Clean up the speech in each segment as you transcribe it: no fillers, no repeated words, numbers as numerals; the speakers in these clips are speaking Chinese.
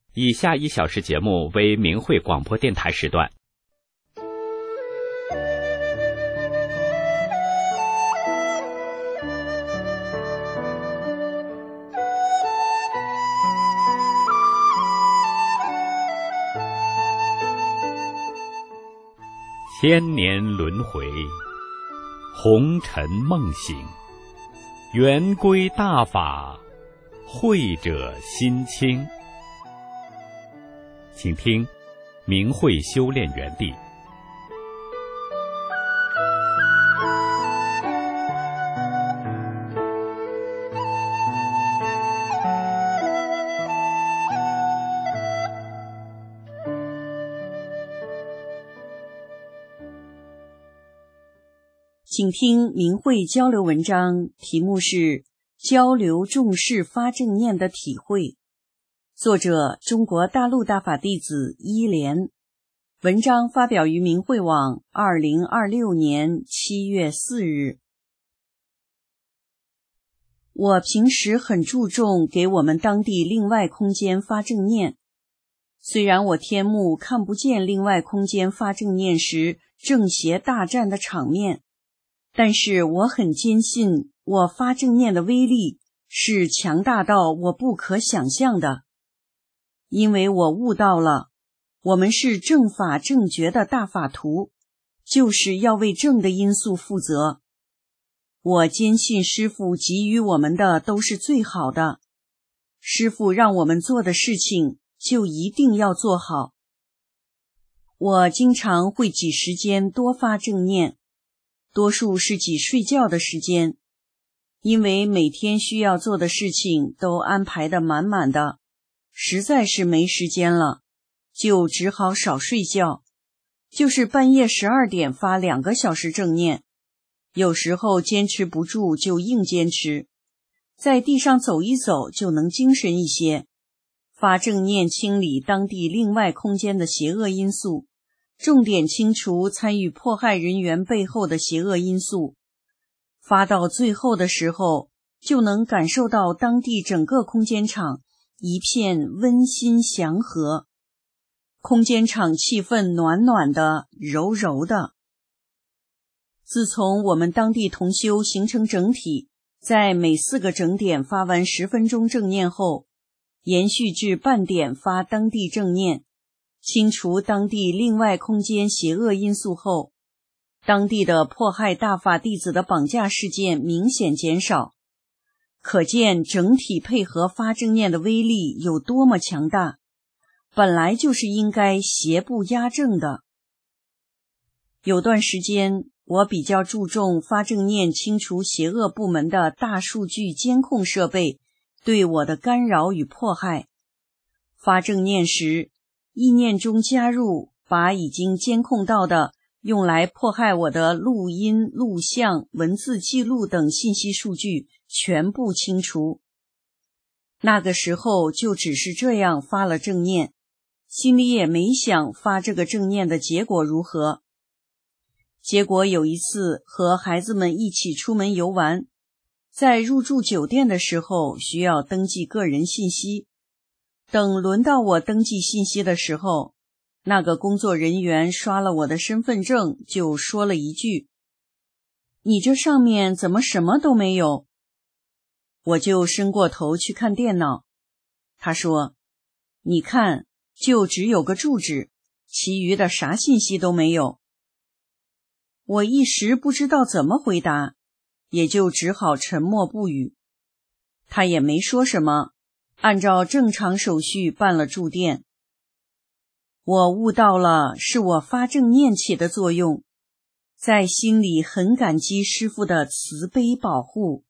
以下1小时节目为明慧广播电台时段。千年轮回，红尘梦醒，圆规大法，慧者心清。请听明慧修炼园地。 请听明慧交流文章，题目是交流众事发正念的体会，作者中国大陆大法弟子依莲，文章发表于明慧网2026年7月4日。我平时很注重给我们当地另外空间发正念，虽然我天目看不见另外空间发正念时正邪大战的场面，但是我很坚信我发正念的威力是强大到我不可想象的，因为我悟到了，我们是正法正觉的大法徒，就是要为正的因素负责。我坚信师父给予我们的都是最好的，师父让我们做的事情就一定要做好。我经常会挤时间多发正念，多数是挤睡觉的时间，因为每天需要做的事情都安排得满满的，实在是没时间了，就只好少睡觉，就是半夜12点发2个小时正念，有时候坚持不住就硬坚持，在地上走一走就能精神一些，发正念清理当地另外空间的邪恶因素，重点清除参与迫害人员背后的邪恶因素。发到最后的时候，就能感受到当地整个空间场一片温馨祥和，空间场气氛暖暖的，柔柔的。自从我们当地同修形成整体，在每4个整点发完10分钟正念后，延续至半点发当地正念，清除当地另外空间邪恶因素后，当地的迫害大法弟子的绑架事件明显减少，可见整体配合发正念的威力有多么强大，本来就是应该邪不压正的。有段时间，我比较注重发正念清除邪恶部门的大数据监控设备对我的干扰与迫害。发正念时，意念中加入把已经监控到的用来迫害我的录音、录像、文字记录等信息数据全部清除。那个时候就只是这样发了正念，心里也没想发这个正念的结果如何。结果有一次和孩子们一起出门游玩，在入住酒店的时候需要登记个人信息，等轮到我登记信息的时候，那个工作人员刷了我的身份证，就说了一句：“你这上面怎么什么都没有？”我就伸过头去看电脑，他说：“你看，就只有个住址，其余的啥信息都没有。”我一时不知道怎么回答，也就只好沉默不语。他也没说什么，按照正常手续办了住店。我悟到了是我发正念起的作用，在心里很感激师父的慈悲保护。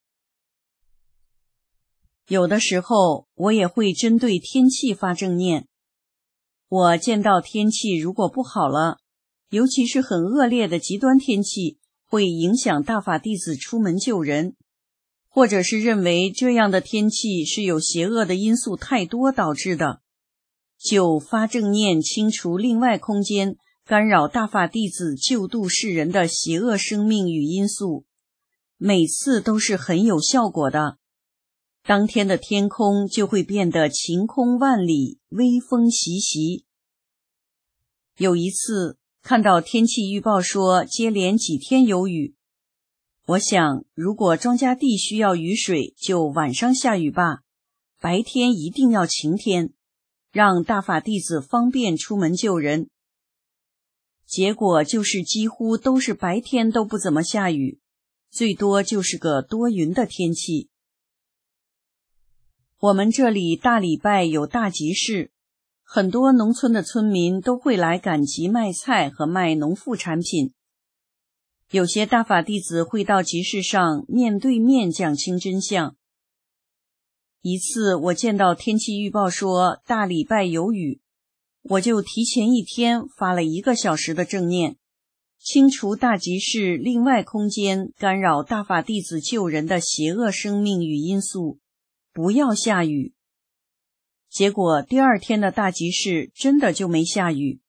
有的时候我也会针对天气发正念，我见到天气如果不好了，尤其是很恶劣的极端天气，会影响大法弟子出门救人，或者是认为这样的天气是有邪恶的因素太多导致的，就发正念清除另外空间干扰大法弟子救度世人的邪恶生命与因素，每次都是很有效果的。 当天的天空就会变得晴空万里，微风习习。有一次看到天气预报说接连几天有雨，我想如果庄稼地需要雨水，就晚上下雨吧，白天一定要晴天，让大法弟子方便出门救人。结果就是几乎都是白天都不怎么下雨，最多就是个多云的天气。我们这里大礼拜有大集市，很多农村的村民都会来赶集卖菜和卖农副产品。有些大法弟子会到集市上面对面讲清真相。一次我见到天气预报说大礼拜有雨，我就提前一天发了1个小时的正念，清除大集市另外空间干扰大法弟子救人的邪恶生命与因素，不要下雨。结果第2天的大集市真的就没下雨。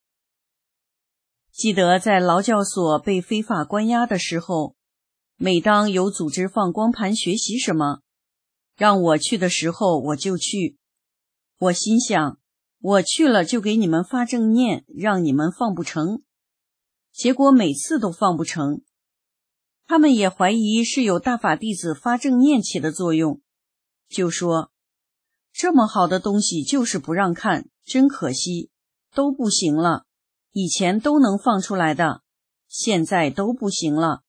记得在劳教所被非法关押的时候，每当有组织放光盘学习什么，让我去的时候我就去。我心想，我去了就给你们发正念，让你们放不成。结果每次都放不成。他们也怀疑是有大法弟子发正念起的作用，就说这么好的东西就是不让看，真可惜，都不行了。以前都能放出来的，现在都不行了。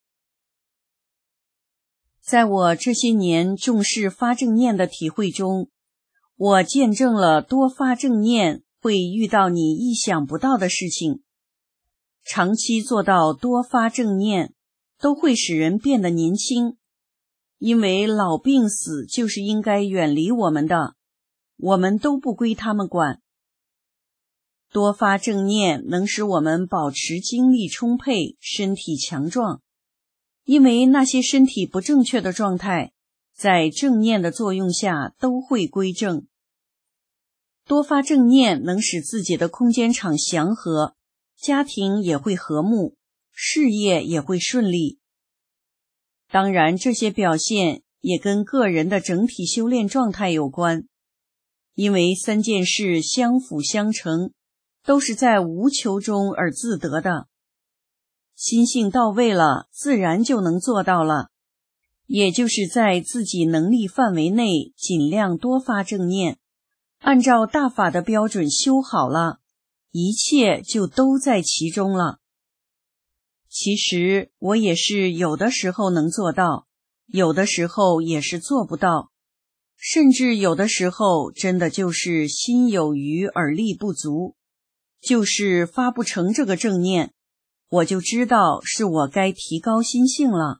在我这些年重视发正念的体会中，我见证了多发正念会遇到你意想不到的事情。长期做到多发正念，都会使人变得年轻，因为老病死就是应该远离我们的，我们都不归他们管。多发正念能使我们保持精力充沛，身体强壮，因为那些身体不正确的状态，在正念的作用下都会归正。多发正念能使自己的空间场祥和，家庭也会和睦，事业也会顺利。当然，这些表现也跟个人的整体修炼状态有关，因为3件事相辅相成，都是在无求中而自得的。心性到位了，自然就能做到了，也就是在自己能力范围内尽量多发正念，按照大法的标准修好了，一切就都在其中了。其实我也是有的时候能做到，有的时候也是做不到，甚至有的时候真的就是心有余而力不足，就是发不成这个正念，我就知道是我该提高心性了。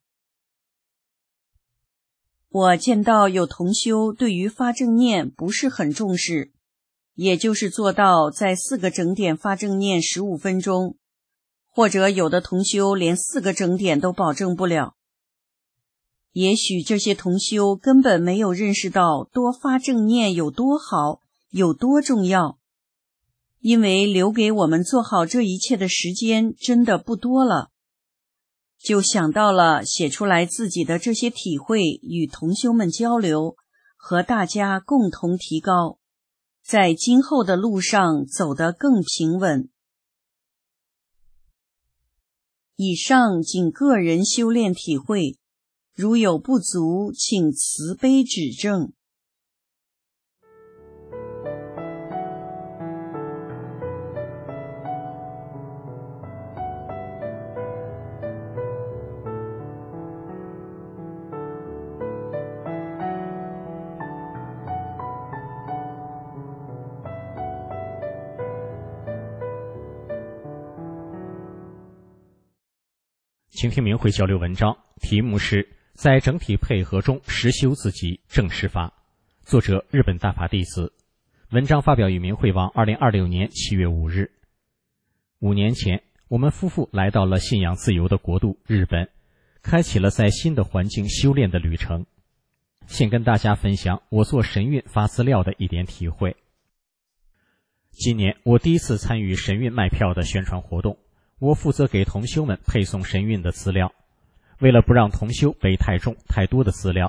我见到有同修对于发正念不是很重视，也就是做到在4个整点发正念15分钟，或者有的同修连4个整点都保证不了。也许这些同修根本没有认识到多发正念有多好，有多重要，因为留给我们做好这一切的时间真的不多了。就想到了写出来自己的这些体会，与同修们交流，和大家共同提高，在今后的路上走得更平稳。以上仅个人修炼体会，如有不足，请慈悲指正。 倾听明慧交流文章，题目是在整体配合中实修自己正实法，作者日本大法弟子。文章发表于明慧网2026年7月5日。5年前，我们夫妇来到了信仰自由的国度日本，开启了在新的环境修炼的旅程。先跟大家分享我做神韵发资料的一点体会。今年我第一次参与神韵卖票的宣传活动，我负责给同修们配送神韵的资料。为了不让同修背太重太多的资料，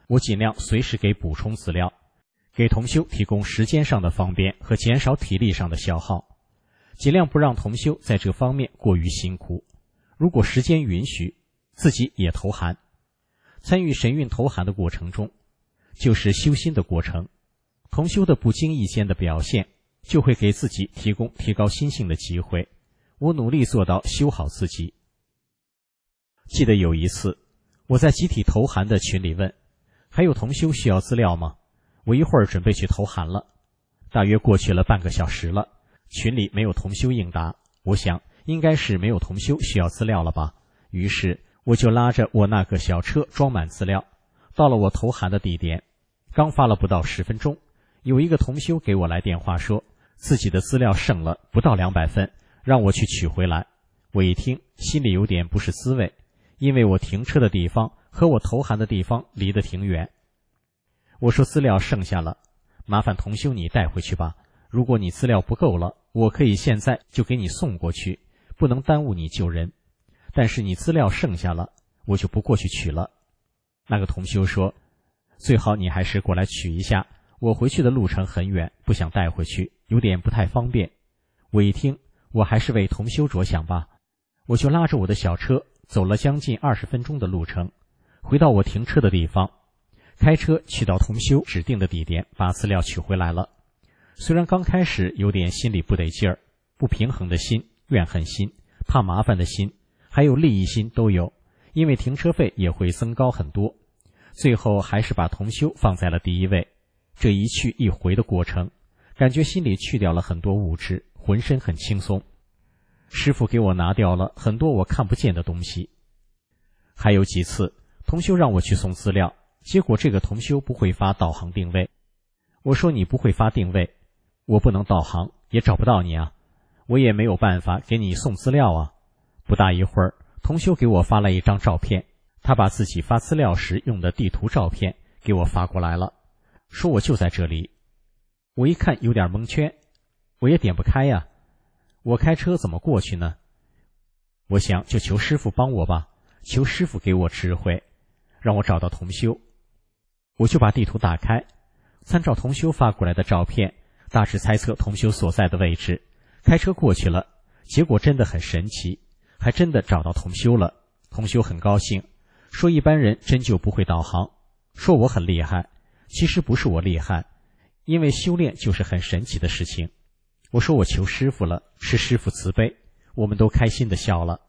我尽量随时给补充资料，给同修提供时间上的方便和减少体力上的消耗，尽量不让同修在这方面过于辛苦。如果时间允许，自己也投函。参与神韵投函的过程中，就是修心的过程。同修的不经意间的表现，就会给自己提供提高心性的机会。我努力做到修好自己。记得有一次，我在集体投函的群里问，还有同修需要资料吗？我一会儿准备去投函了。大约过去了半个小时了，群里没有同修应答，我想应该是没有同修需要资料了吧。于是我就拉着我那个小车装满资料，到了我投函的地点。刚发了不到10分钟，有一个同修给我来电话说，自己的资料剩了不到200份，让我去取回来。我一听，心里有点不是滋味，因为我停车的地方和我投函的地方离得挺远。我说资料剩下了，麻烦同修你带回去吧。如果你资料不够了，我可以现在就给你送过去，不能耽误你救人。但是你资料剩下了，我就不过去取了。那个同修说，最好你还是过来取一下，我回去的路程很远，不想带回去，有点不太方便。我一听，我还是为同修着想吧，我就拉着我的小车走了将近20分钟的路程，回到我停车的地方，开车去到同修指定的地点，把资料取回来了。虽然刚开始有点心里不得劲儿，不平衡的心、怨恨心、怕麻烦的心，还有利益心都有，因为停车费也会增高很多。最后还是把同修放在了第一位。这一去一回的过程，感觉心里去掉了很多物质，浑身很轻松。师父给我拿掉了很多我看不见的东西。还有几次同修让我去送资料，结果这个同修不会发导航定位。我说你不会发定位，我不能导航，也找不到你啊，我也没有办法给你送资料啊。不大一会儿，同修给我发了一张照片，他把自己发资料时用的地图照片给我发过来了，说我就在这里。我一看有点蒙圈，我也点不开呀，我开车怎么过去呢？我想就求师父帮我吧，求师父给我智慧，让我找到同修。我就把地图打开，参照同修发过来的照片，大致猜测同修所在的位置，开车过去了。结果真的很神奇，还真的找到同修了。同修很高兴，说一般人真就不会导航，说我很厉害。其实不是我厉害，因为修炼就是很神奇的事情。我说我求师父了，是师父慈悲，我们都开心的笑了。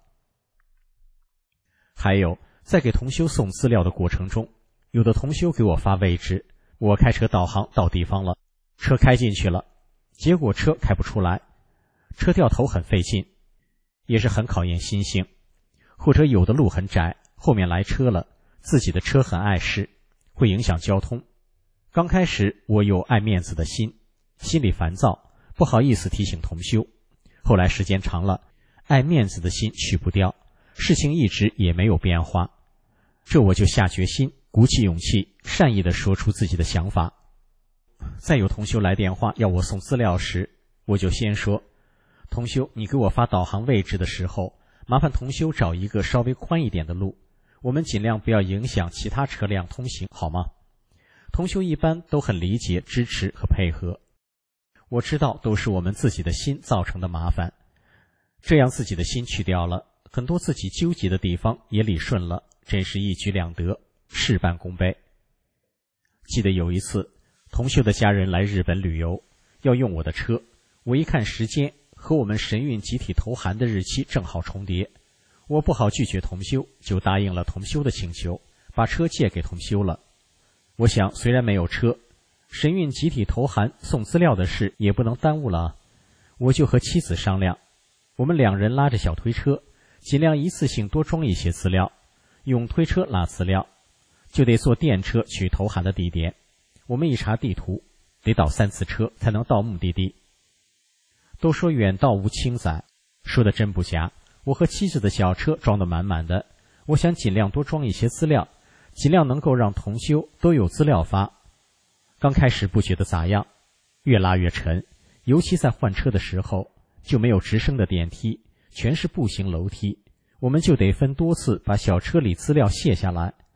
还有在给同修送资料的过程中，有的同修给我发位置，我开车导航到地方了，车开进去了，结果车开不出来，车掉头很费劲，也是很考验心性。或者有的路很窄，后面来车了，自己的车很碍事，会影响交通。刚开始我有爱面子的心，心里烦躁，不好意思提醒同修。后来时间长了，爱面子的心去不掉，事情一直也没有变化。这我就下决心，鼓起勇气，善意地说出自己的想法。再有同修来电话要我送资料时，我就先说，同修，你给我发导航位置的时候，麻烦同修找一个稍微宽一点的路，我们尽量不要影响其他车辆通行，好吗？同修一般都很理解、支持和配合。我知道都是我们自己的心造成的麻烦，这样自己的心去掉了，很多自己纠结的地方也理顺了，真是一举两得，事半功倍。记得有一次，同修的家人来日本旅游，要用我的车，我一看时间和我们神韵集体投函的日期正好重叠，我不好拒绝同修，就答应了同修的请求，把车借给同修了。我想虽然没有车，神韵集体投函送资料的事也不能耽误了，我就和妻子商量，我们2人拉着小推车，尽量一次性多装一些资料，用推车拉资料，就得坐电车去投函的地点。我们一查地图，得倒3次车才能到目的地。都说远道无轻载，说的真不假。我和妻子的小车装得满满的，我想尽量多装一些资料，尽量能够让同修都有资料发。刚开始不觉得咋样，越拉越沉，尤其在换车的时候，就没有直升的电梯，全是步行楼梯，我们就得分多次把小车里资料卸下来，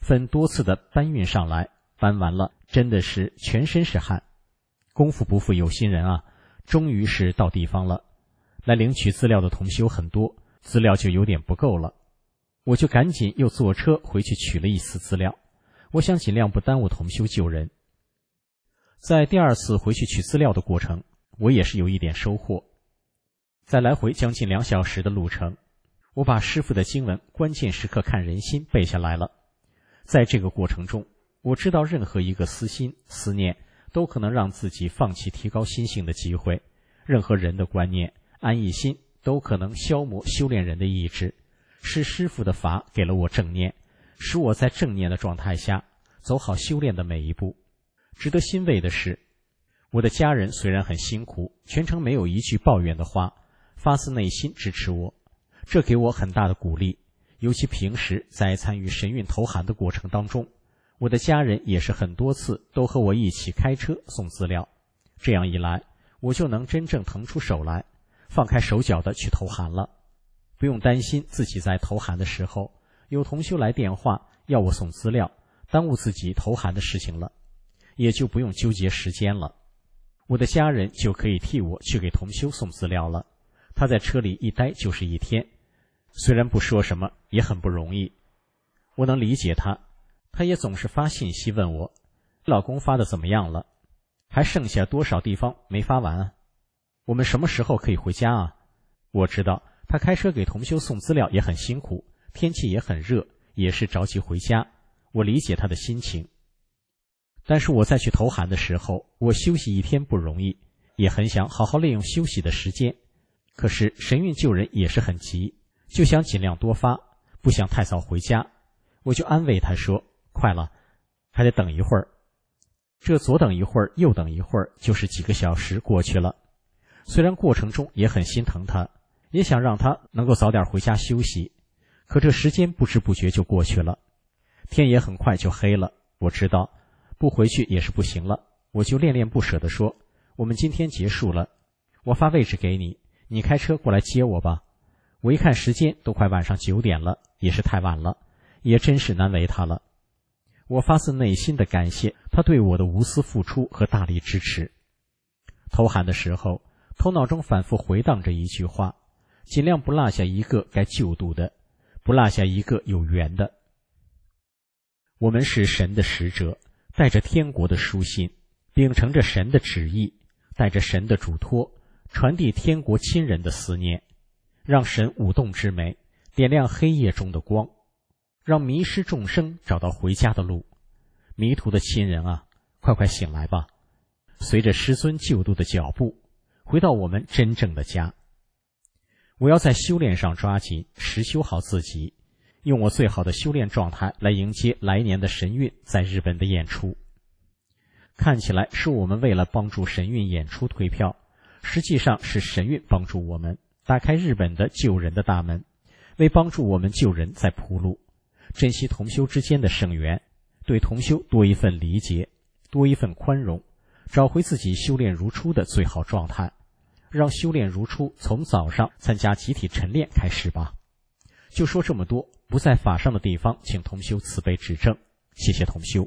分多次的搬运上来，搬完了真的是全身是汗。功夫不负有心人啊，终于是到地方了。来领取资料的同修很多，资料就有点不够了，我就赶紧又坐车回去取了一次资料，我想尽量不耽误同修救人。在第二次回去取资料的过程，我也是有一点收获。在来回将近2小时的路程，我把师父的经文关键时刻看人心背下来了。在这个过程中，我知道任何一个私心思念都可能让自己放弃提高心性的机会，任何人的观念安逸心都可能消磨修炼人的意志。是师父的法给了我正念，使我在正念的状态下走好修炼的每一步。值得欣慰的是，我的家人虽然很辛苦，全程没有一句抱怨的话，发自内心支持我，这给我很大的鼓励。尤其平时在参与神韵投函的过程当中，我的家人也是很多次都和我一起开车送资料，这样一来，我就能真正腾出手来，放开手脚的去投函了，不用担心自己在投函的时候有同修来电话要我送资料，耽误自己投函的事情了，也就不用纠结时间了。我的家人就可以替我去给同修送资料了，他在车里一待就是1天，虽然不说什么也很不容易。我能理解他，他也总是发信息问我，老公发的怎么样了？还剩下多少地方没发完啊？我们什么时候可以回家啊？我知道他开车给同修送资料也很辛苦，天气也很热，也是着急回家，我理解他的心情。但是我再去投函的时候，我休息1天不容易，也很想好好利用休息的时间。可是神韵救人也是很急，就想尽量多发，不想太早回家。我就安慰他说，快了，还得等一会儿。这左等一会儿右等一会儿，就是几个小时过去了。虽然过程中也很心疼他，也想让他能够早点回家休息，可这时间不知不觉就过去了，天也很快就黑了。我知道不回去也是不行了，我就恋恋不舍地说，我们今天结束了，我发位置给你，你开车过来接我吧。我一看时间都快晚上9点了，也是太晚了，也真是难为他了。我发自内心的感谢他对我的无私付出和大力支持。投函的时候，头脑中反复回荡着一句话，尽量不落下一个该救度的，不落下一个有缘的。我们是神的使者，带着天国的书信，秉承着神的旨意，带着神的嘱托，传递天国亲人的思念，让神舞动之美，点亮黑夜中的光，让迷失众生找到回家的路。迷途的亲人啊，快快醒来吧，随着师尊救度的脚步，回到我们真正的家。我要在修炼上抓紧，实修好自己，用我最好的修炼状态来迎接来年的神韵在日本的演出。看起来是我们为了帮助神韵演出退票，实际上是神韵帮助我们打开日本的救人的大门，为帮助我们救人在铺路。珍惜同修之间的圣缘，对同修多一份理解，多一份宽容，找回自己修炼如初的最好状态，让修炼如初从早上参加集体晨练开始吧。就说这么多，不在法上的地方请同修慈悲指正，谢谢同修。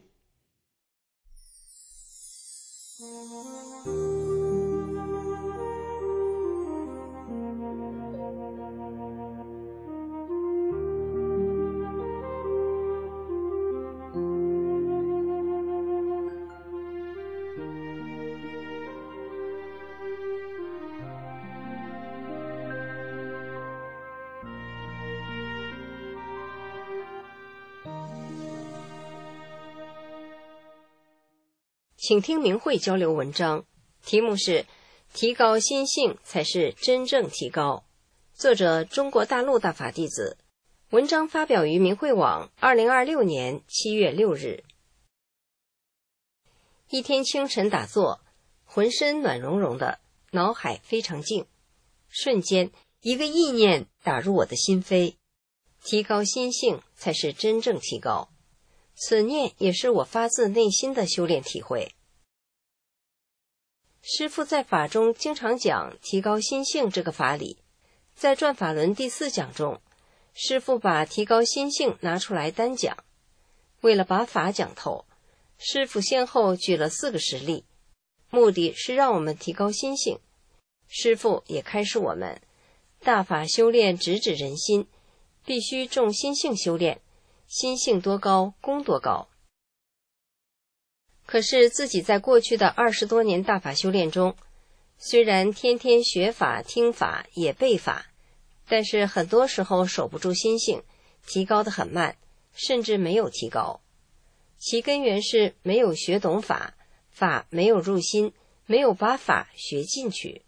请听明慧交流文章，题目是提高心性才是真正提高，作者中国大陆大法弟子，文章发表于明慧网2026年7月6日。一天清晨打坐，浑身暖融融的，脑海非常静，瞬间一个意念打入我的心扉，提高心性才是真正提高，此念也是我发自内心的修炼体会。师父在法中经常讲提高心性这个法理，在转法轮第4讲中，师父把提高心性拿出来单讲， 为了把法讲透，师父先后举了4个实例，目的是让我们提高心性。师父也开示我们，大法修炼直指人心，必须重心性修炼，心性多高，功多高。可是自己在过去的20多年大法修炼中，虽然天天学法、听法也背法，但是很多时候守不住心性，提高得很慢，甚至没有提高。其根源是没有学懂法，法没有入心，没有把法学进去。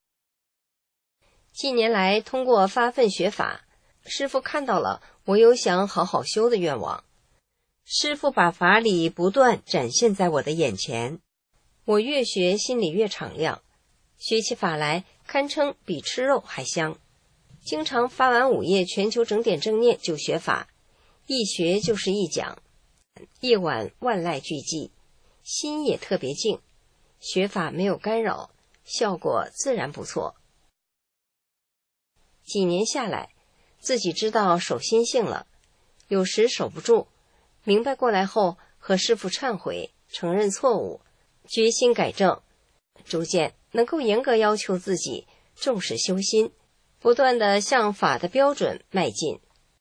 近年来通过发奋学法，师父看到了我有想好好修的愿望。师父把法理不断展现在我的眼前，我越学心里越敞亮，学起法来堪称比吃肉还香。经常发完午夜全球整点正念就学法，一学就是一讲，夜晚万籁俱寂，心也特别静，学法没有干扰，效果自然不错。几年下来，自己知道守心性了，有时守不住，明白过来后，和师父忏悔，承认错误，决心改正，逐渐能够严格要求自己，重视修心，不断地向法的标准迈进。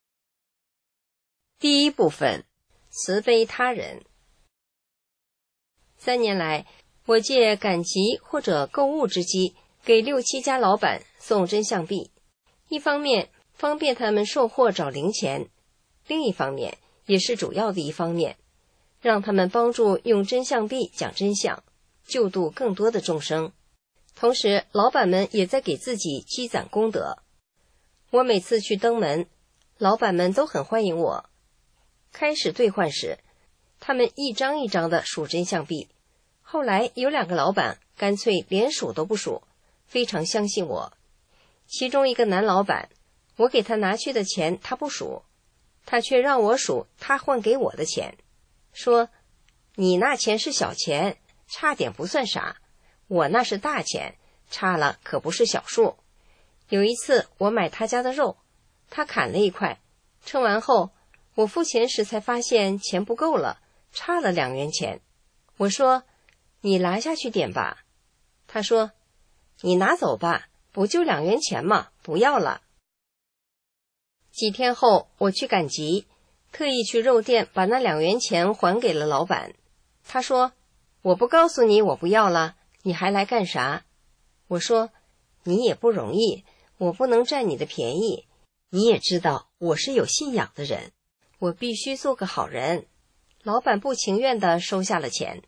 第一部分，慈悲他人。3年来，我借赶集或者购物之机，给6、7家老板送真相币，一方面方便他们售货找零钱，另一方面也是主要的一方面，让他们帮助用真相币讲真相，救度更多的众生。同时老板们也在给自己积攒功德。我每次去登门，老板们都很欢迎我。开始兑换时，他们一张一张的数真相币，后来有2个老板干脆连数都不数，非常相信我。其中一个男老板，我给他拿去的钱他不数，他却让我数他换给我的钱，说你那钱是小钱，差点不算啥，我那是大钱，差了可不是小数。有一次我买他家的肉，他砍了1块，称完后我付钱时才发现钱不够了，差了2元钱。我说你拿下去点吧，他说你拿走吧，不就2元钱吗？不要了。几天后我去赶集，特意去肉店把那2元钱还给了老板。他说我不告诉你我不要了，你还来干啥？我说你也不容易，我不能占你的便宜，你也知道我是有信仰的人，我必须做个好人。老板不情愿地收下了钱。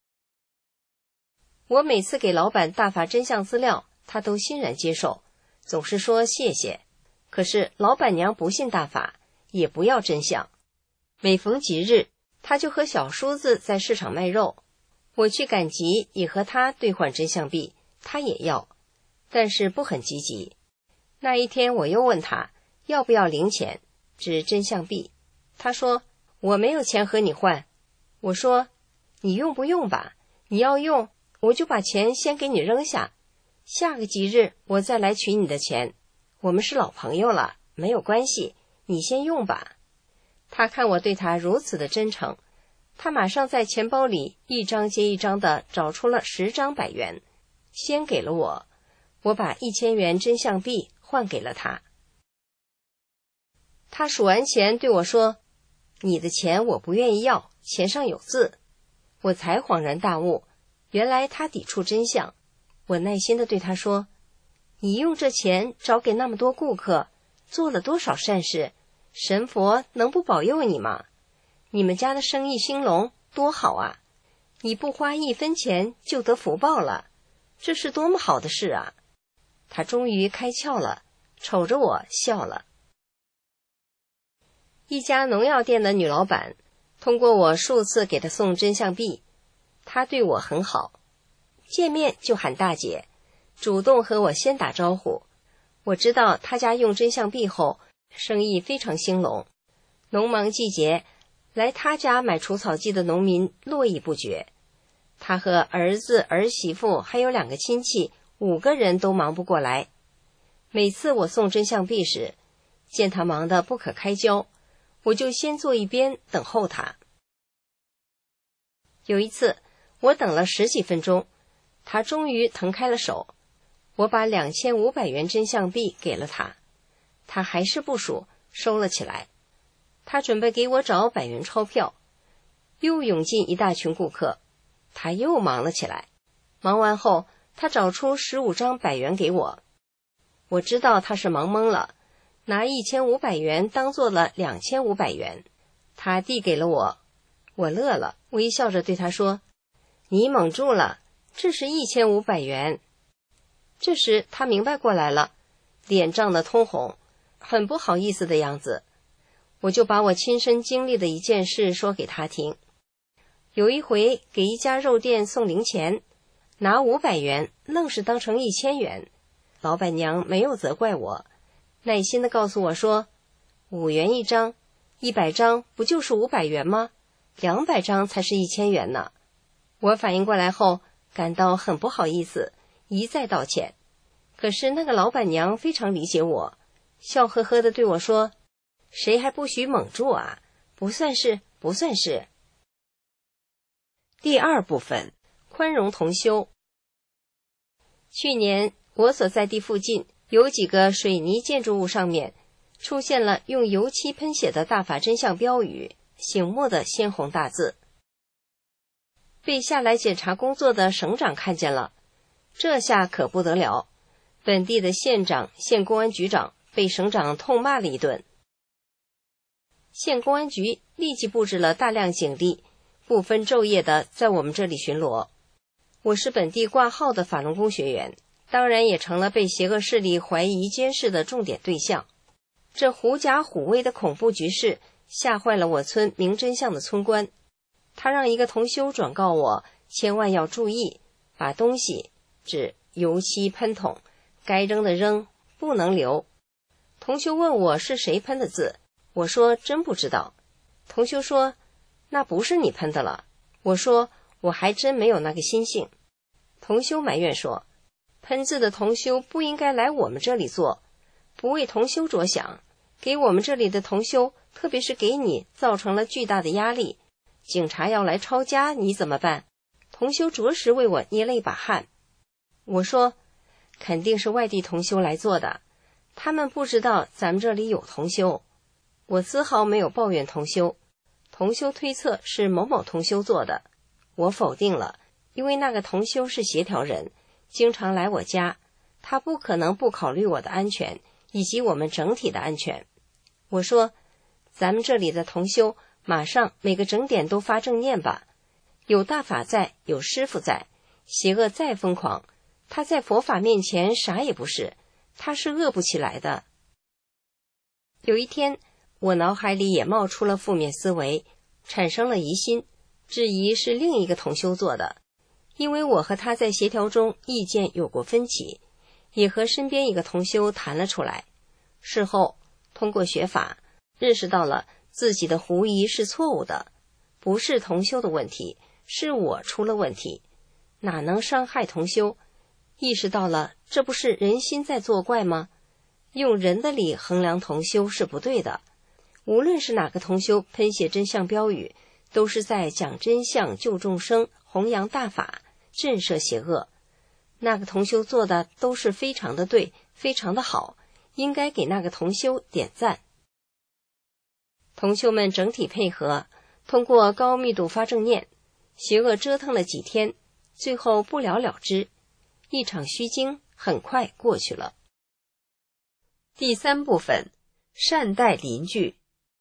我每次给老板大法真相资料，他都欣然接受，总是说谢谢。可是老板娘不信大法，也不要真相。每逢吉日，他就和小叔子在市场卖肉，我去赶集也和他兑换真相币，他也要，但是不很积极。那一天我又问他要不要零钱，指真相币，他说我没有钱和你换。我说你用不用吧，你要用我就把钱先给你扔下，下个吉日我再来取你的钱，我们是老朋友了，没有关系，你先用吧。他看我对他如此的真诚，他马上在钱包里一张接一张的找出了10张100元，先给了我，我把1000元真相币换给了他。他数完钱对我说，你的钱我不愿意要，钱上有字。我才恍然大悟，原来他抵触真相。我耐心地对他说，你用这钱找给那么多顾客，做了多少善事，神佛能不保佑你吗？你们家的生意兴隆多好啊，你不花1分钱就得福报了，这是多么好的事啊。他终于开窍了，瞅着我笑了。一家农药店的女老板，通过我数次给她送真相币，她对我很好，见面就喊大姐，主动和我先打招呼。我知道她家用真相币后生意非常兴隆，农忙季节来她家买除草剂的农民络绎不绝。她和儿子儿媳妇还有2个亲戚5个人都忙不过来。每次我送真相币时，见她忙得不可开交，我就先坐一边等候她。 有一次，我等了10几分钟，他终于腾开了手，我把2500元真相币给了他，他还是不数，收了起来。他准备给我找100元钞票，又涌进一大群顾客，他又忙了起来。忙完后，他找出15张100元给我。我知道他是忙懵了，拿1500元当做了2500元。他递给了我，我乐了，微笑着对他说：“你蒙住了，这是1500元。”这时他明白过来了，脸涨得通红，很不好意思的样子。我就把我亲身经历的一件事说给他听。有一回给一家肉店送零钱，拿500元愣是当成1000元，老板娘没有责怪我，耐心地告诉我说，5元一张，100张不就是500元吗？200张才是1000元呢。我反应过来后，感到很不好意思，一再道歉。可是那个老板娘非常理解我，笑呵呵地对我说，谁还不许蒙住啊？不算是，不算是。第2部分，宽容同修。去年我所在地附近有几个水泥建筑物上面出现了用油漆喷写的大法真相标语，醒目的鲜红大字。被下来检查工作的省长看见了，这下可不得了，本地的县长、县公安局长被省长痛骂了一顿。县公安局立即布置了大量警力，不分昼夜的在我们这里巡逻。我是本地挂号的法轮功学员，当然也成了被邪恶势力怀疑监视的重点对象。这狐假虎威的恐怖局势吓坏了我村明真相的村官，他让一个同修转告我，千万要注意，把东西指油漆喷筒该扔的扔，不能留。同修问我是谁喷的字，我说真不知道。同修说那不是你喷的了。我说我还真没有那个心性。同修埋怨说，喷字的同修不应该来我们这里做，不为同修着想，给我们这里的同修，特别是给你造成了巨大的压力。警察要来抄家，你怎么办？同修着实为我捏了一把汗。我说肯定是外地同修来做的，他们不知道咱们这里有同修。我丝毫没有抱怨同修，同修推测是某某同修做的，我否定了，因为那个同修是协调人，经常来我家，他不可能不考虑我的安全以及我们整体的安全。我说咱们这里的同修马上每个整点都发正念吧，有大法在，有师父在，邪恶再疯狂，他在佛法面前啥也不是，他是饿不起来的。有一天我脑海里也冒出了负面思维，产生了疑心，质疑是另一个同修做的，因为我和他在协调中意见有过分歧，也和身边一个同修谈了出来。事后通过学法，认识到了自己的狐疑是错误的，不是同修的问题，是我出了问题，哪能伤害同修？意识到了这不是人心在作怪吗？用人的理衡量同修是不对的。无论是哪个同修喷写真相标语，都是在讲真相、救众生、弘扬大法、震慑邪恶。那个同修做的都是非常的对，非常的好，应该给那个同修点赞。同修们整体配合，通过高密度发正念，邪恶折腾了几天，最后不了了之，一场虚惊很快过去了。第3部分，善待邻居。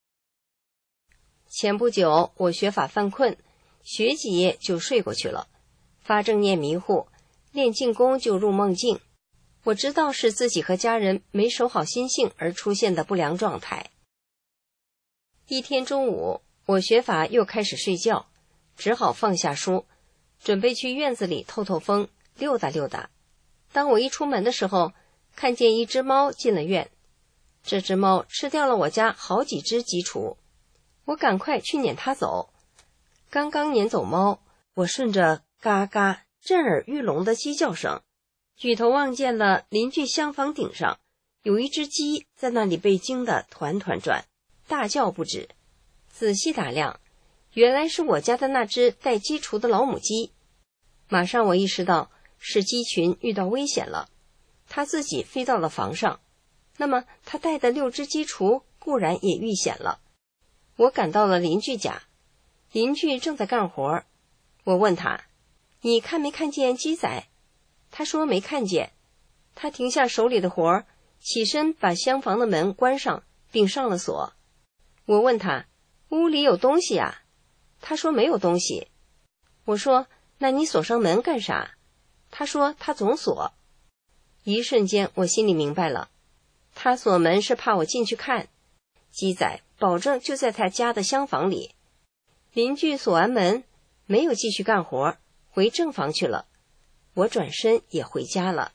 前不久我学法犯困，学几页就睡过去了，发正念迷糊，练静功就入梦境。我知道是自己和家人没守好心性而出现的不良状态。一天中午，我学法又开始睡觉，只好放下书，准备去院子里透透风，溜达溜达。当我一出门的时候，看见一只猫进了院，这只猫吃掉了我家好几只鸡雏，我赶快去撵它走。刚刚撵走猫，我顺着嘎嘎震耳欲聋的鸡叫声，举头望见了邻居厢房顶上有一只鸡在那里被惊得团团转，大叫不止。仔细打量， 原来是我家的那只带鸡雏的老母鸡。马上我意识到是鸡群遇到危险了，它自己飞到了房上，那么它带的6只鸡雏固然也遇险了。我赶到了邻居家，邻居正在干活。我问他，你看没看见鸡仔？他说没看见。他停下手里的活，起身把厢房的门关上并上了锁。我问他，屋里有东西啊？他说没有东西。我说，那你锁上门干啥？他说他总锁。一瞬间我心里明白了，他锁门是怕我进去看，鸡仔保证就在他家的厢房里。邻居锁完门没有继续干活，回正房去了。我转身也回家了。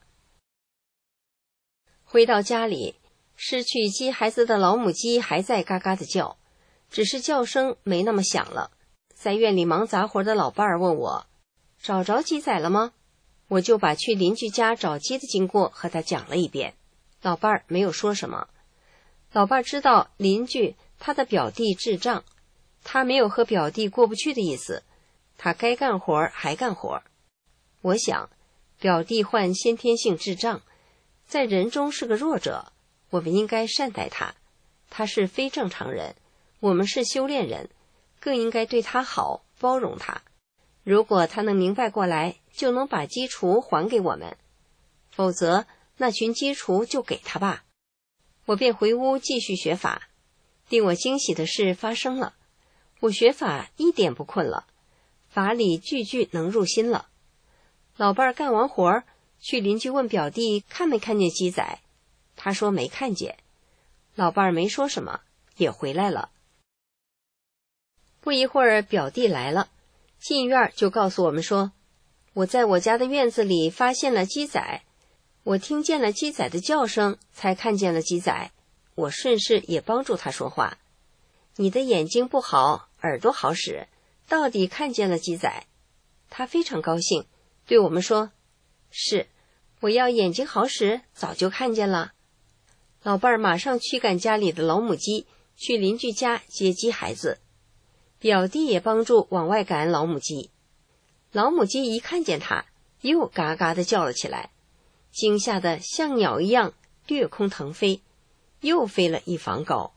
回到家里，失去鸡孩子的老母鸡还在嘎嘎的叫，只是叫声没那么响了。在院里忙杂活的老伴儿问我，找着鸡仔了吗？我就把去邻居家找鸡的经过和他讲了一遍。老伴儿没有说什么。老伴儿知道邻居他的表弟智障，他没有和表弟过不去的意思，他该干活还干活。我想，表弟患先天性智障，在人中是个弱者，我们应该善待他。他是非正常人，我们是修炼人，更应该对他好，包容他。如果他能明白过来，就能把鸡雏还给我们，否则那群鸡雏就给他吧。我便回屋继续学法。令我惊喜的事发生了，我学法一点不困了，法理句句能入心了。老伴儿干完活去邻居问表弟看没看见鸡仔，他说没看见。老伴儿没说什么，也回来了。不一会儿表弟来了，进院就告诉我们说，我在我家的院子里发现了鸡仔，我听见了鸡仔的叫声才看见了鸡仔，我顺势也帮助他说话。你的眼睛不好，耳朵好使，到底看见了鸡仔。他非常高兴，对我们说，是，我要眼睛好使，早就看见了。老伴儿马上驱赶家里的老母鸡，去邻居家接鸡孩子。表弟也帮助往外赶老母鸡。老母鸡一看见他，又嘎嘎地叫了起来，惊吓得像鸟一样掠空腾飞，又飞了一房高。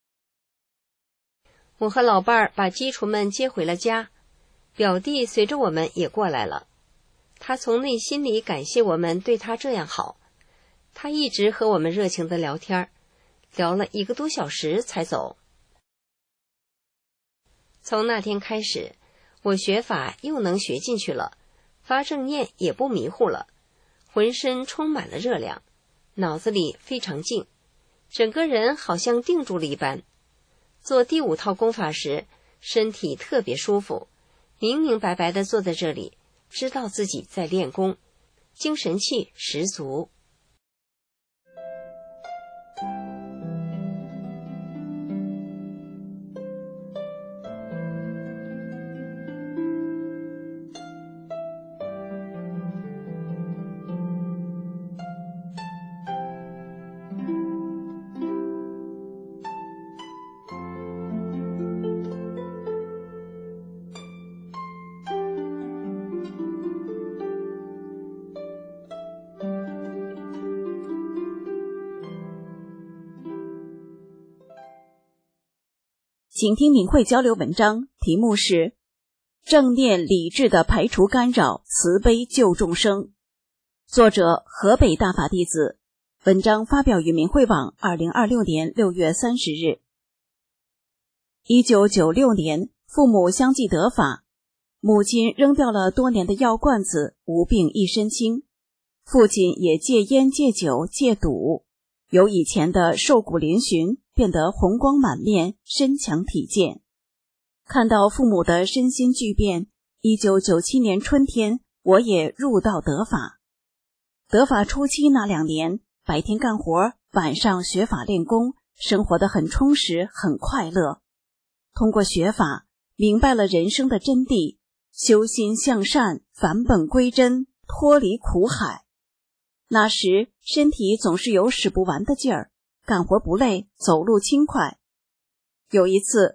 我和老伴儿把鸡雏们接回了家，表弟随着我们也过来了。他从内心里感谢我们对他这样好，他一直和我们热情地聊天，聊了1个多小时才走。从那天开始，我学法又能学进去了，发正念也不迷糊了，浑身充满了热量，脑子里非常静，整个人好像定住了一般。做第5套功法时，身体特别舒服，明明白白地坐在这里，知道自己在练功，精神气十足。 请听明慧交流文章，题目是正念理智的排除干扰，慈悲救众生。作者河北大法弟子，文章发表于明慧网2026年6月30日。1996年，父母相继得法，母亲扔掉了多年的药罐子，无病一身轻。父亲也戒烟戒酒戒赌，由以前的瘦骨嶙峋变得红光满面，身强体健。看到父母的身心巨变，1997年春天，我也入道得法。得法初期那2年，白天干活，晚上学法练功，生活得很充实，很快乐。通过学法，明白了人生的真谛，修心向善，返本归真，脱离苦海。那时身体总是有使不完的劲儿，干活不累，走路轻快。有一次，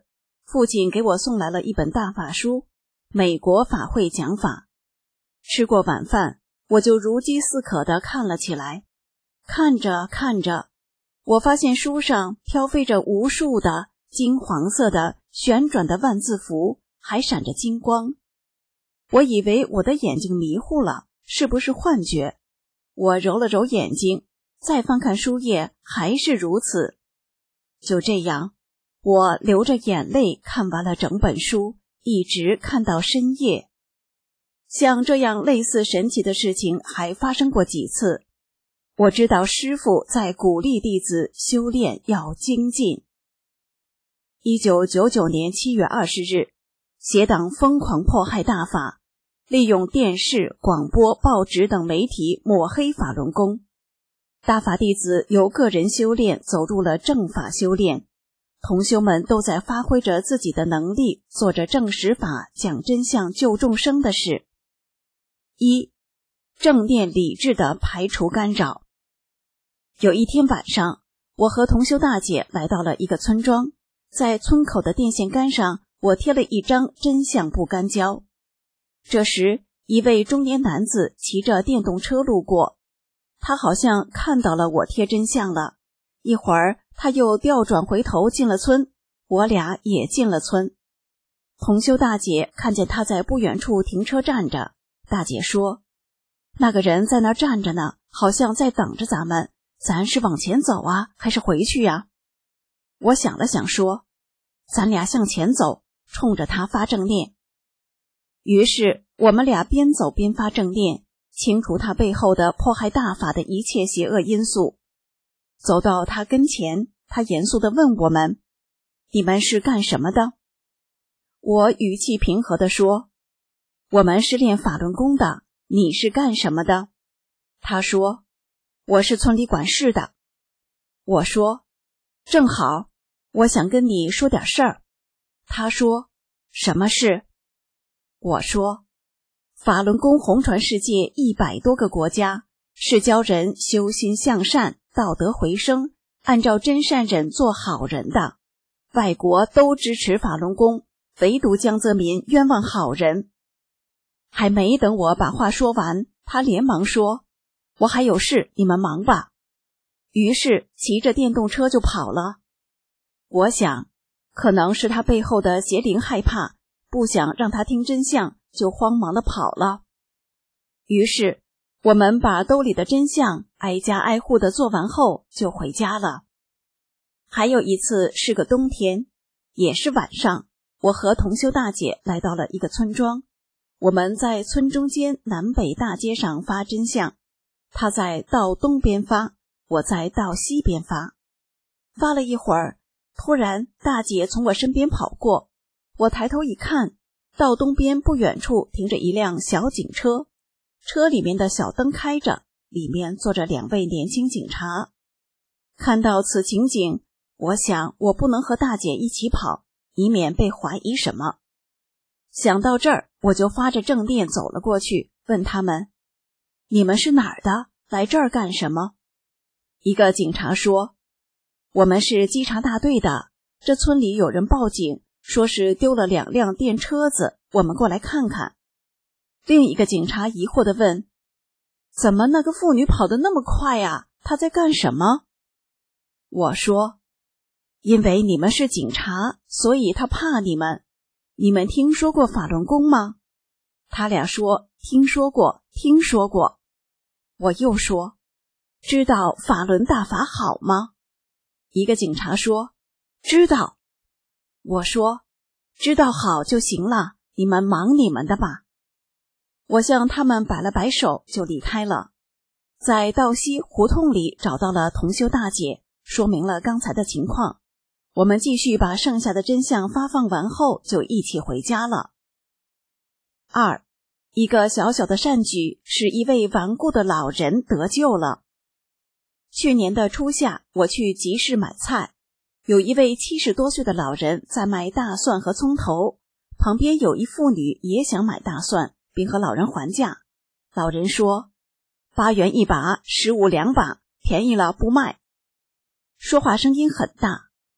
父亲给我送来了一本大法书《美国法会讲法》。吃过晚饭，我就如饥似渴地看了起来。看着看着，我发现书上飘飞着无数的金黄色的旋转的万字符，还闪着金光。我以为我的眼睛迷糊了，是不是幻觉？我揉了揉眼睛，再翻看书页，还是如此。就这样，我流着眼泪看完了整本书，一直看到深夜。像这样类似神奇的事情还发生过几次。我知道师父在鼓励弟子修炼要精进。1999年7月20日，邪党疯狂迫害大法，利用电视、广播、报纸等媒体抹黑法轮功。大法弟子由个人修炼走入了正法修炼，同修们都在发挥着自己的能力，做着正实法、讲真相、救众生的事。一、正念理智的排除干扰。有一天晚上，我和同修大姐来到了一个村庄，在村口的电线杆上，我贴了一张真相不干胶。这时，一位中年男子骑着电动车路过，他好像看到了我贴真相了，一会儿他又调转回头进了村，我俩也进了村。同修大姐看见他在不远处停车站着，大姐说：“那个人在那儿站着呢，好像在等着咱们，咱是往前走啊，还是回去呀？”我想了想说：“咱俩向前走，冲着他发正念。”于是我们俩边走边发正念，清除他背后的迫害大法的一切邪恶因素。走到他跟前，他严肃地问我们：“你们是干什么的？”我语气平和地说：“我们是练法轮功的，你是干什么的？”他说：“我是村里管事的。”我说：“正好，我想跟你说点事儿。”他说：“什么事？”我说：“法轮功红传世界100多个国家，是教人修心向善、道德回升，按照真善忍做好人的。外国都支持法轮功，唯独江泽民冤枉好人。”还没等我把话说完，他连忙说：“我还有事，你们忙吧。”于是骑着电动车就跑了。我想，可能是他背后的邪灵害怕，不想让他听真相，就慌忙地跑了。于是我们把兜里的真相挨家挨户地做完后就回家了。还有一次是个冬天，也是晚上，我和同修大姐来到了一个村庄，我们在村中间南北大街上发真相，他在道东边发，我在道西边发。发了一会儿，突然大姐从我身边跑过，我抬头一看，道东边不远处停着一辆小警车，车里面的小灯开着，里面坐着2位年轻警察。看到此情景，我想我不能和大姐一起跑，以免被怀疑什么。想到这儿，我就发着正念走了过去，问他们：“你们是哪儿的？来这儿干什么？”一个警察说：“我们是稽查大队的，这村里有人报警，说是丢了2辆电车子，我们过来看看。”另一个警察疑惑地问：“怎么那个妇女跑得那么快啊？她在干什么？”我说：“因为你们是警察，所以她怕你们。你们听说过法轮功吗？”他俩说：“听说过，听说过。”我又说：“知道法轮大法好吗？”一个警察说：“知道。”我说：“知道好就行了，你们忙你们的吧。”我向他们摆了摆手就离开了。在道西胡同里找到了同修大姐，说明了刚才的情况。我们继续把剩下的真相发放完后就一起回家了。2. 一个小小的善举，使一位顽固的老人得救了。去年的初夏，我去集市买菜，有一位70多岁的老人在卖大蒜和葱头，旁边有一妇女也想买大蒜，并和老人还价。老人说：“8元1把，15两把，便宜了不卖。”说话声音很大。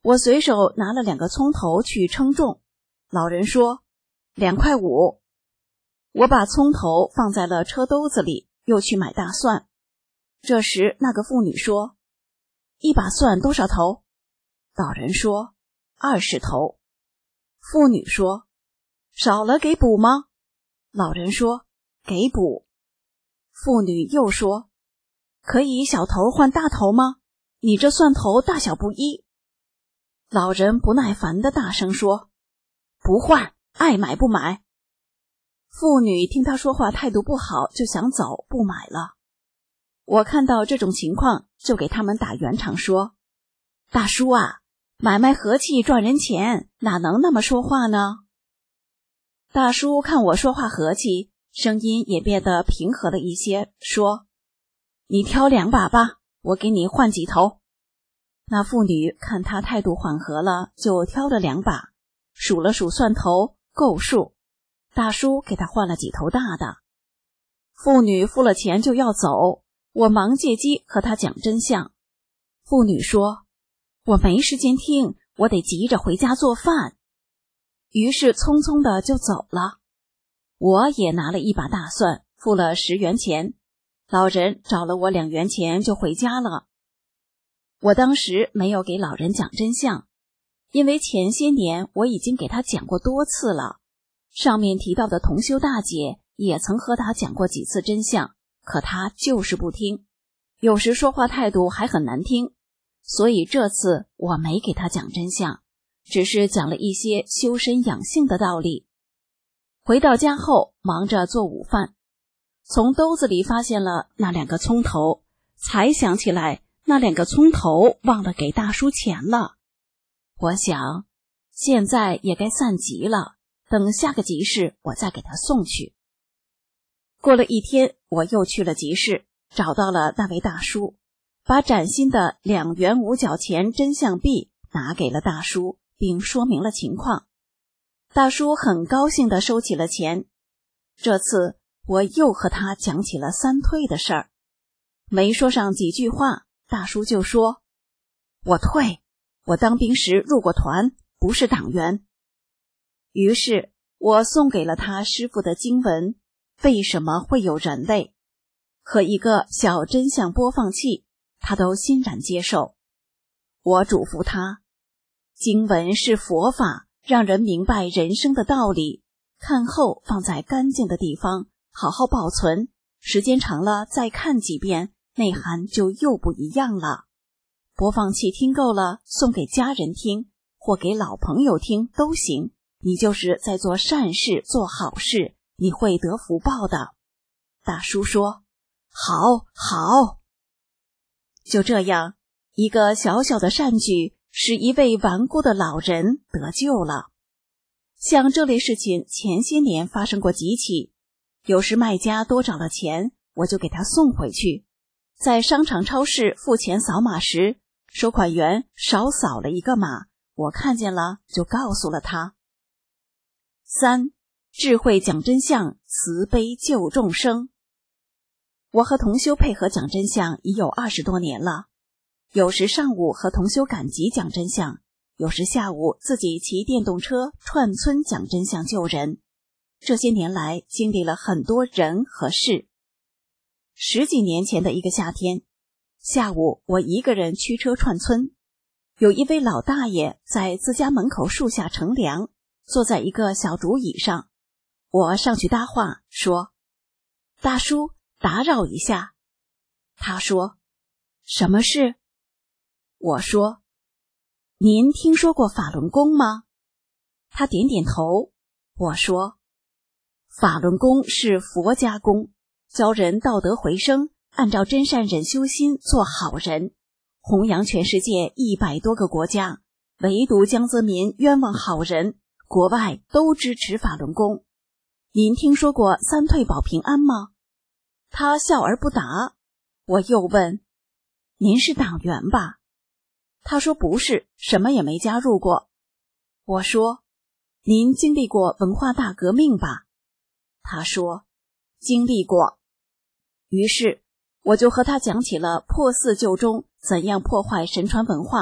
我随手拿了2个葱头去称重，老人说2.5块。我把葱头放在了车兜子里，又去买大蒜。这时那个妇女说：“1把蒜多少头？”老人说：“20头。”妇女说：“少了给补吗？”老人说：“给补。”妇女又说：“可以小头换大头吗？你这蒜头大小不一。”老人不耐烦地大声说：“不换，爱买不买。”妇女听他说话态度不好，就想走，不买了。我看到这种情况，就给他们打圆场说：“大叔啊，买卖和气赚人钱，哪能那么说话呢？”大叔看我说话和气，声音也变得平和了一些，说：“你挑2把吧，我给你换几头。”那妇女看他态度缓和了，就挑了2把，数了数蒜头，够数。大叔给他换了几头大的。妇女付了钱就要走，我忙借机和他讲真相。妇女说：“我没时间听，我得急着回家做饭。”于是匆匆的就走了。我也拿了1把大蒜，付了10元钱。老人找了我2元钱就回家了。我当时没有给老人讲真相，因为前些年我已经给他讲过多次了。上面提到的同修大姐也曾和他讲过几次真相，可他就是不听，有时说话态度还很难听，所以这次我没给他讲真相，只是讲了一些修身养性的道理。回到家后忙着做午饭，从兜子里发现了那2个葱头，才想起来那2个葱头忘了给大叔钱了。我想现在也该散集了，等下个集市我再给他送去。过了1天，我又去了集市，找到了那位大叔，把崭新的2元5角钱真相币拿给了大叔，并说明了情况。大叔很高兴地收起了钱。这次我又和他讲起了3退的事儿，没说上几句话，大叔就说：“我退，我当兵时入过团，不是党员。”于是我送给了他师父的经文，为什么会有人类，和一个小真相播放器，他都欣然接受。我嘱咐他，经文是佛法，让人明白人生的道理，看后放在干净的地方，好好保存，时间长了再看几遍，内涵就又不一样了。播放器听够了，送给家人听，或给老朋友听都行，你就是在做善事，做好事，你会得福报的。大叔说：“好，好。”就这样，一个小小的善举，使一位顽固的老人得救了。像这类事情前些年发生过几起，有时卖家多找了钱，我就给他送回去。在商场超市付钱扫码时，收款员少扫了1个码，我看见了就告诉了他。3. 智慧讲真相，慈悲救众生。我和同修配合讲真相已有20多年了，有时上午和同修赶集讲真相，有时下午自己骑电动车串村讲真相救人。这些年来经历了很多人和事。10几年前的一个夏天，下午我一个人驱车串村，有一位老大爷在自家门口树下乘凉，坐在一个小竹椅上。我上去搭话说：“大叔，打扰一下。”他说：“什么事？”我说：“您听说过法轮功吗？”他点点头。我说：“法轮功是佛家功，教人道德回升，按照真善忍修心做好人，弘扬全世界100多个国家，唯独江泽民冤枉好人，国外都支持法轮功。您听说过3退保平安吗？”他笑而不答。我又问：“您是党员吧？”他说：“不是，什么也没加入过。”我说：“您经历过文化大革命吧？”他说：“经历过。”于是我就和他讲起了破四旧中怎样破坏神传文化，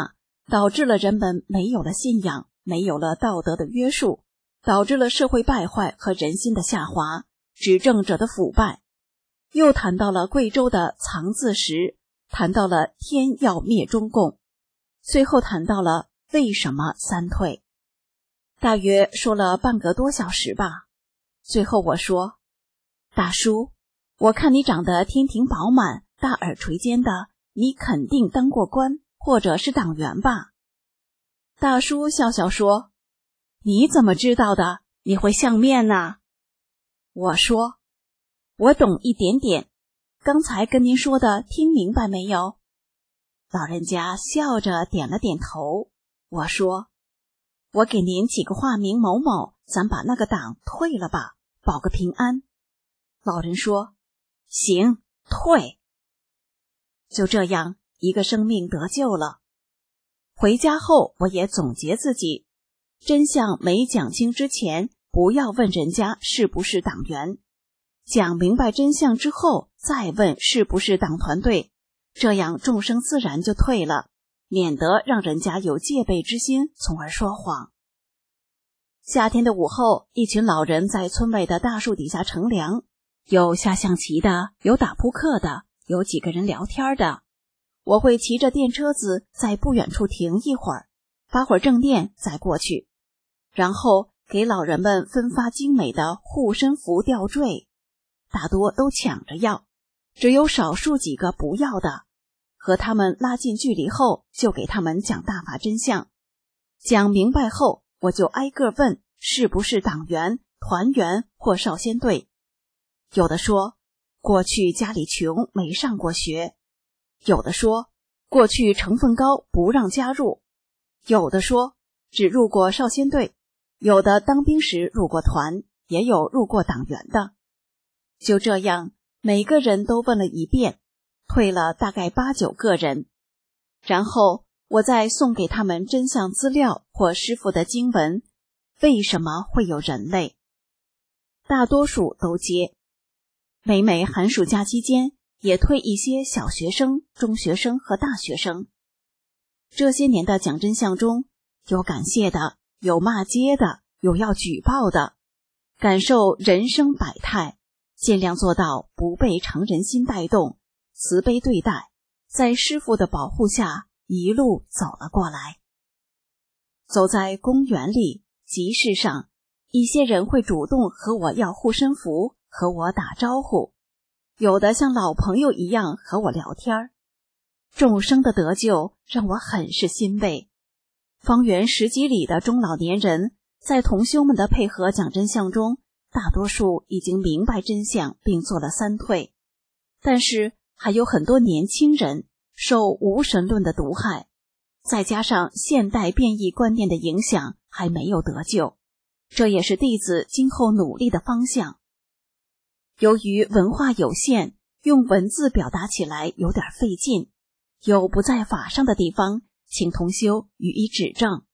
导致了人们没有了信仰，没有了道德的约束，导致了社会败坏和人心的下滑，执政者的腐败。又谈到了贵州的藏字石，谈到了天要灭中共，最后谈到了为什么三退。大约说了半个多小时吧。最后我说，大叔，我看你长得天庭饱满，大耳垂肩的，你肯定当过官或者是党员吧？大叔笑笑说，你怎么知道的？你会相面呢？我说，我懂一点点，刚才跟您说的听明白没有？老人家笑着点了点头。我说，我给您起个化名某某，咱把那个党退了吧，保个平安。老人说，行，退。就这样，一个生命得救了。回家后，我也总结自己，真相没讲清之前，不要问人家是不是党员，讲明白真相之后，再问是不是党团队，这样众生自然就退了，免得让人家有戒备之心，从而说谎。夏天的午后，一群老人在村外的大树底下乘凉，有下象棋的，有打扑克的，有几个人聊天的。我会骑着电车子在不远处停一会儿，发会儿正念再过去，然后给老人们分发精美的护身符吊坠，大多都抢着要，只有少数几个不要的。和他们拉近距离后，就给他们讲大法真相。讲明白后，我就挨个问是不是党员、团员或少先队。有的说过去家里穷没上过学，有的说过去成分高不让加入，有的说只入过少先队，有的当兵时入过团，也有入过党员的。就这样，每个人都问了一遍，退了大概8、9个人。然后我再送给他们真相资料或师父的经文，为什么会有人类？大多数都接。每每寒暑假期间，也退一些小学生、中学生和大学生。这些年的讲真相中，有感谢的，有骂街的，有要举报的，感受人生百态，尽量做到不被常人心带动，慈悲对待，在师父的保护下一路走了过来。走在公园里、集市上，一些人会主动和我要护身符，和我打招呼，有的像老朋友一样和我聊天。众生的得救让我很是欣慰。方圆10几里的中老年人，在同修们的配合讲真相中，大多数已经明白真相并做了3退，但是还有很多年轻人受无神论的毒害，再加上现代变异观念的影响，还没有得救，这也是弟子今后努力的方向。由于文化有限，用文字表达起来有点费劲，有不在法上的地方，请同修予以指正。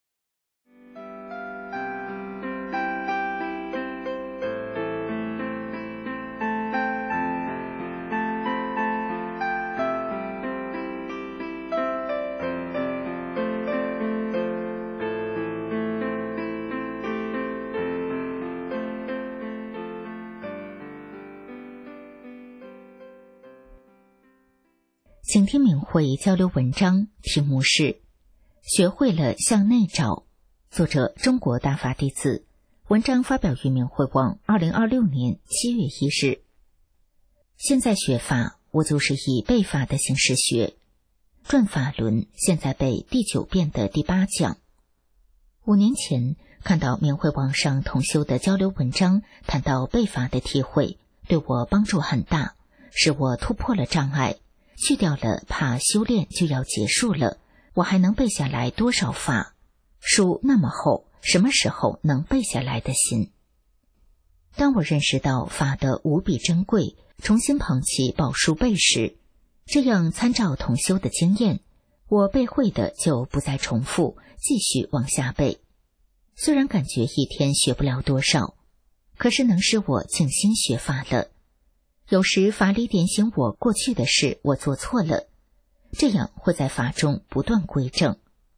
请听明慧交流文章，题目是学会了向内找，作者中国大法弟子，文章发表于明慧网2026年7月1日。现在学法，我就是以背法的形式学。转法轮现在背第9遍的第8讲。5年前看到明慧网上同修的交流文章，谈到背法的体会，对我帮助很大，使我突破了障碍，去掉了怕修炼就要结束了，我还能背下来多少法？书那么厚，什么时候能背下来的心？当我认识到法的无比珍贵，重新捧起宝书背时，这样参照同修的经验，我背会的就不再重复，继续往下背。虽然感觉一天学不了多少，可是能使我静心学法了。有时法理点醒我过去的事我做错了，这样会在法中不断归正。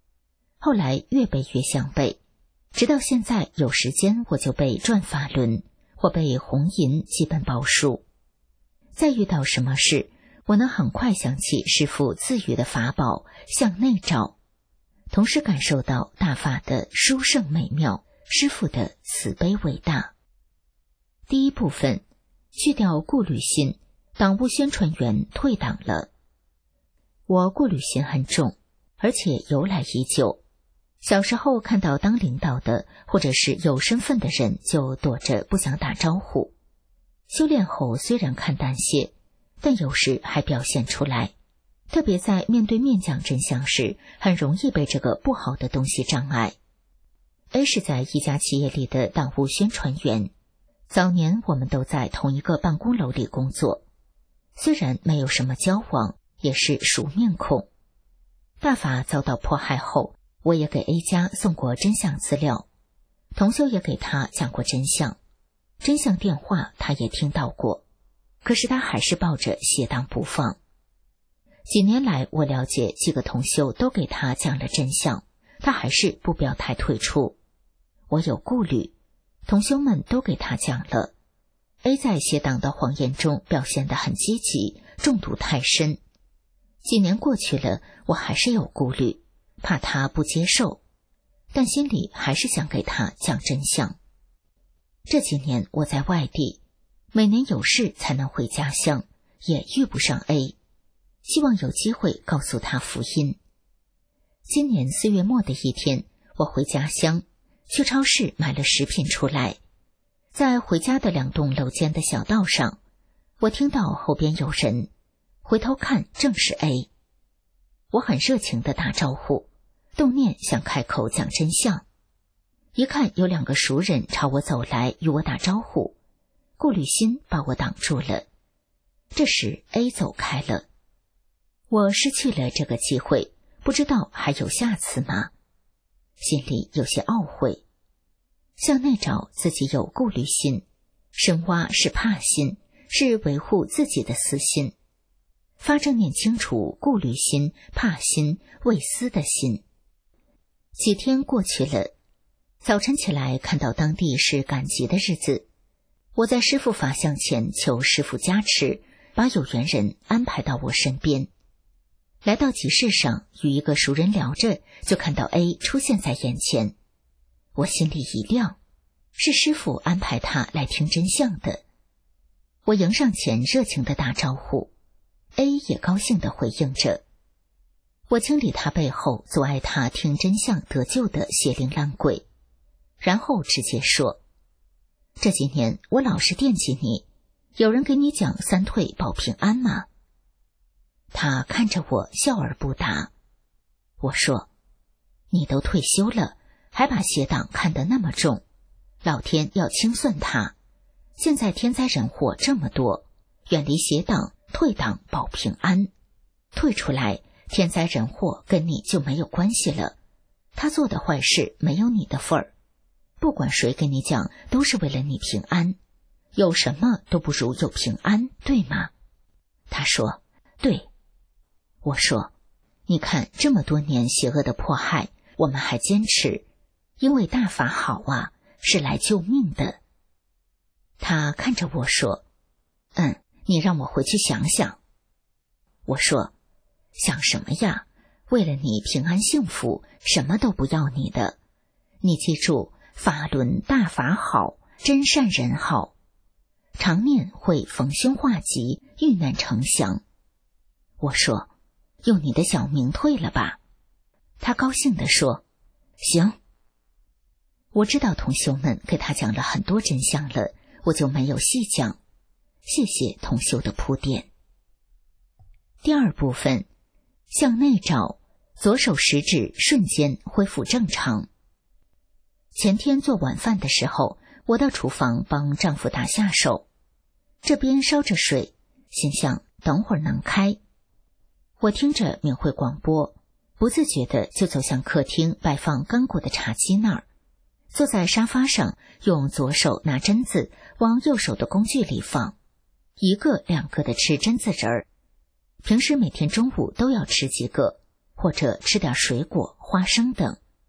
后来越背越像背，直到现在有时间我就背转法轮或背红银基本报数。再遇到什么事，我能很快想起师父赐予的法宝向内照，同时感受到大法的殊胜美妙，师父的慈悲伟大。第一部分，去掉顾虑心，党务宣传员退党了。我顾虑心很重，而且由来已久。小时候看到当领导的或者是有身份的人就躲着不想打招呼。修炼后虽然看淡些，但有时还表现出来，特别在面对面讲真相时，很容易被这个不好的东西障碍。A 是在一家企业里的党务宣传员，早年我们都在同一个办公楼里工作，虽然没有什么交往，也是熟面孔。大法遭到迫害后，我也给 A 家送过真相资料，同修也给他讲过真相，真相电话他也听到过，可是他还是抱着邪党不放。几年来我了解几个同修都给他讲了真相，他还是不表态退出。我有顾虑，同修们都给他讲了。A 在邪党的谎言中表现得很积极，中毒太深。几年过去了，我还是有顾虑，怕他不接受，但心里还是想给他讲真相。这几年我在外地，每年有事才能回家乡，也遇不上 A， 希望有机会告诉他福音。今年4月末的一天，我回家乡，去超市买了食品出来，在回家的2栋楼间的小道上，我听到后边有人，回头看正是 A。 我很热情地打招呼，动念想开口讲真相，一看有2个熟人朝我走来与我打招呼，顾虑心把我挡住了。这时 A 走开了，我失去了这个机会，不知道还有下次吗？心里有些懊悔。向内找自己有顾虑心，深挖是怕心，是维护自己的私心。发正念清除顾虑心、怕心、畏私的心。几天过去了，早晨起来看到当地是赶集的日子，我在师父法像前求师父加持，把有缘人安排到我身边。来到集市上，与一个熟人聊着，就看到 A 出现在眼前。我心里一亮，是师父安排他来听真相的。我迎上前热情地打招呼， A 也高兴地回应着。我清理他背后阻碍他听真相得救的邪灵烂鬼，然后直接说，这几年我老是惦记你，有人给你讲3退保平安吗？他看着我笑而不答。我说，你都退休了，还把邪党看得那么重，老天要清算他。现在天灾人祸这么多，远离邪党，退党保平安。退出来，天灾人祸跟你就没有关系了，他做的坏事没有你的份儿。不管谁跟你讲，都是为了你平安，有什么都不如有平安，对吗？他说，对。我说，你看这么多年邪恶的迫害，我们还坚持，因为大法好啊，是来救命的。他看着我说，你让我回去想想。我说，想什么呀？为了你平安幸福，什么都不要你的。你记住，法轮大法好，真善人好，常念会逢凶化吉，遇难成祥。我说，用你的小名退了吧。他高兴地说，行。我知道同修们给他讲了很多真相了，我就没有细讲，谢谢同修的铺垫。第2部分，向内找，左手食指瞬间恢复正常。前天做晚饭的时候，我到厨房帮丈夫打下手，这边烧着水，心想等会儿能开。我听着免会广播，不自觉地就走向客厅摆放刚果的茶几那儿，坐在沙发上，用左手拿榛子往右手的工具里放，1个2个的吃榛子仁儿。平时每天中午都要吃几个，或者吃点水果、花生等，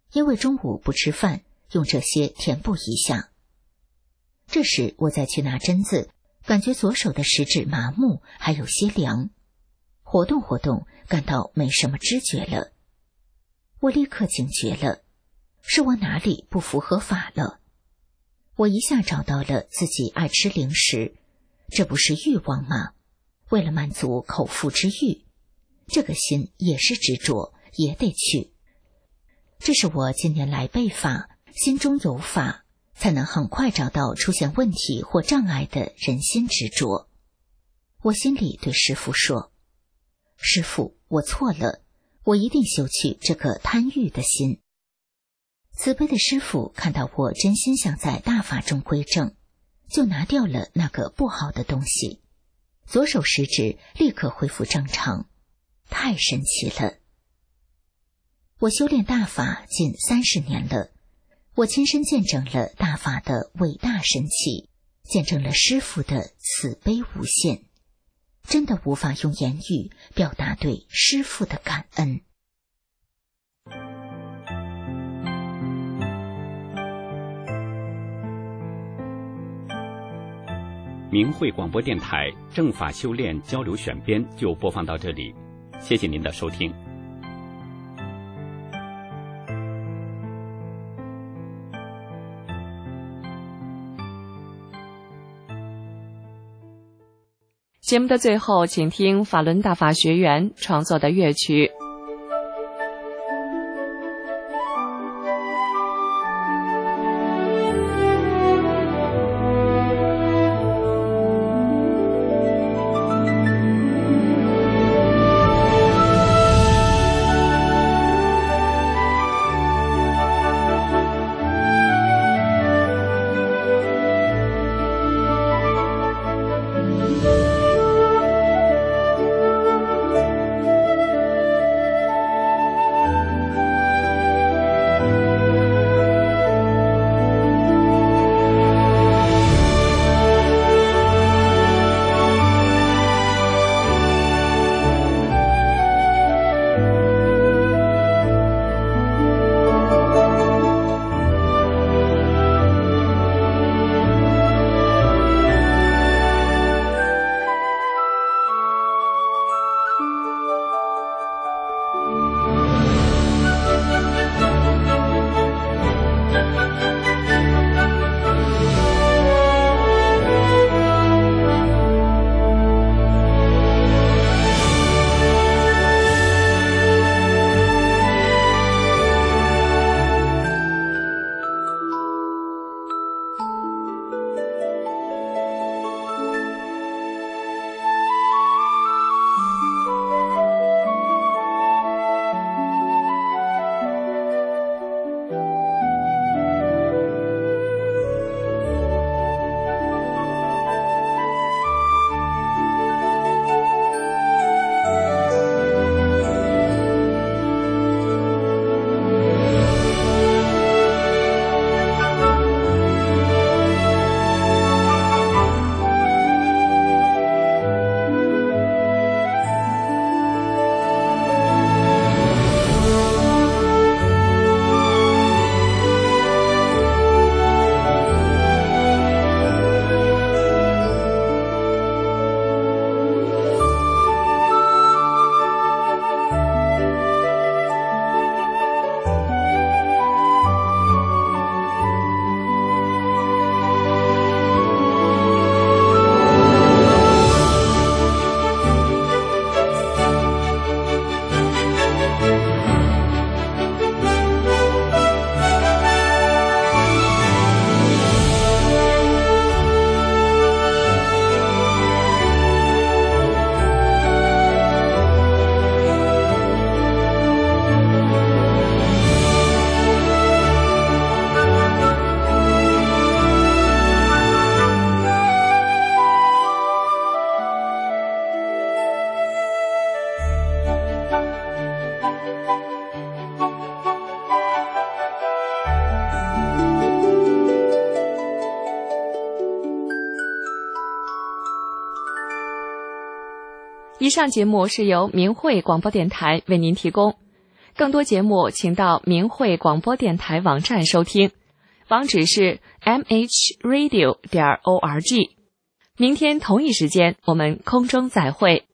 因为中午不吃饭，用这些填补一下。这时我再去拿针子，感觉左手的食指麻木，还有些凉。活动活动，感到没什么知觉了。我立刻警觉了，是我哪里不符合法了？我一下找到了自己爱吃零食，这不是欲望吗？为了满足口腹之欲，这个心也是执着，也得去。这是我近年来背法，心中有法，才能很快找到出现问题或障碍的人心执着。我心里对师父说：师父，我错了，我一定修去这个贪欲的心。慈悲的师父看到我真心想在大法中归正，就拿掉了那个不好的东西，左手食指立刻恢复正常，太神奇了。我修炼大法近30年了，我亲身见证了大法的伟大神奇，见证了师父的慈悲无限，真的无法用言语表达对师父的感恩。 明慧广播电台正法修炼交流选编就播放到这里，谢谢您的收听。 节目的最后，请听法轮大法学员创作的乐曲。以上节目是由明慧广播电台为您提供， 更多节目请到明慧广播电台网站收听，网址是 mhradio.org。明天同一时间我们空中再会。